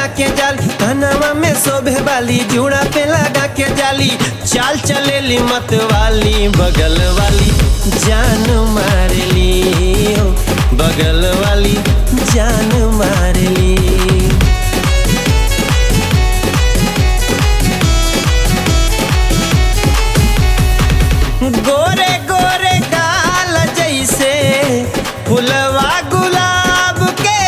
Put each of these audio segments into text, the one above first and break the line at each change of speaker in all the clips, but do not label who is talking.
के जाली, कनवा में शोभे वाली जूड़ा पे लगा के जाली। चाल चलेली मत वाली, बगल वाली जान मारली हो, बगल वाली जान मारली। गोरे गोरे गाल जैसे फुलवा गुलाब के,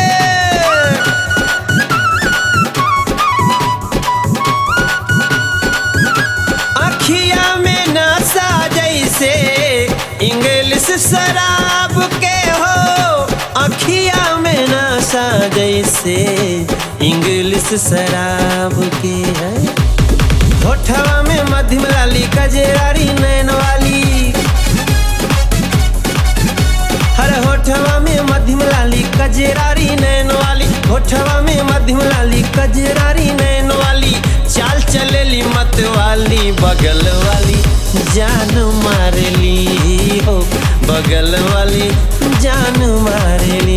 अखिया में नशा जैसे इंग्लिश शराब के हो, अखिया में नशा जैसे इंग्लिश शराब के है। होठवा में मध्यम लाली कजरारी नैन वाली, हर होठवा में मध्यम लाली कजरारी नैन वाली, होठवा में मध्यम लाली कजरारी नैन वाली। चाल चलेली मत वाली, बगल वाली जान मारली हो, बगल वाली जान मारली।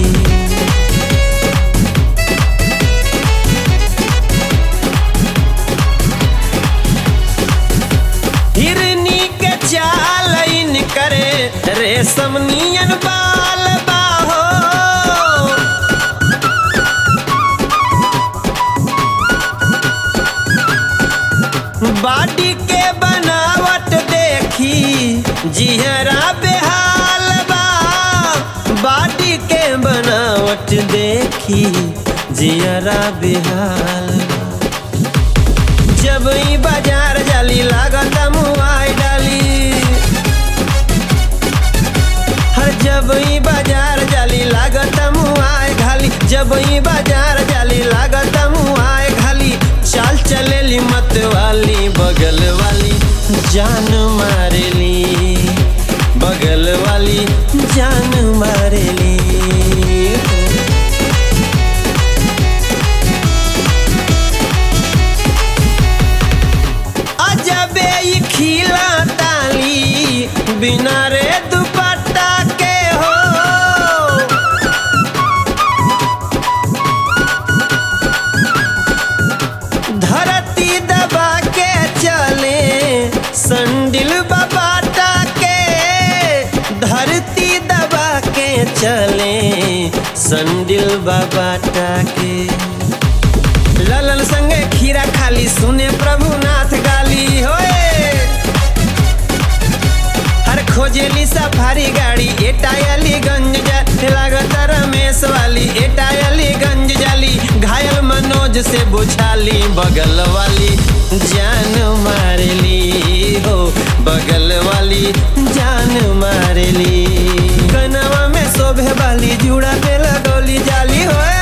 चाल इन करे रेशम नियन बाल बाहो, बाडी के बनावट देखी जिहरा बेहाल बा, बाडी के बनावट देखी जिहरा बेहाल बा। जब ई बाजार जाली लागत मुआई डाली, हर जब ई बाजार जाली लागत मुआई घाली, जब ई बाजार जाली लागत मुआई घाली। चाल चलेली मत वाली, बगल वाली जान मारली, बगल वाली जान मारली। अजबे ई खिला ताली बिना रे दुपट्टा के हो, धरती दबा के चले संडिल बाबाटा के, धरती दबा के चले संडिल बाबाटा के। ललन संगे खीरा खाली सुने प्रभुनाथ गाली होए, हर खोजेली सफारी गाड़ी एटायलीगंज जाए लागत रमेश वाली, एटायलीगंज जाली। घायल मनोज से बुझाली, बगल वाली जान मारली हो, बगल वाली जान मारली। कनवा में शोभे वाली जूड़ा पे लगौली जाली होए,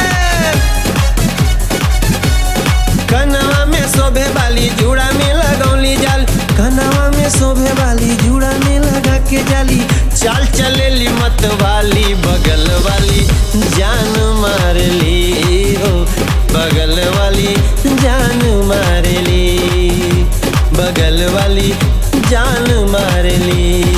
कनवा में शोभे वाली जूड़ा में लगौली जाल, कनवा में शोभे वाली जूड़ा में लगा के जाली। चाल चलेली मत वाली, बगल वाली जान मारली हो, बगल वाली जान मारली, बगल वाली जान मारली।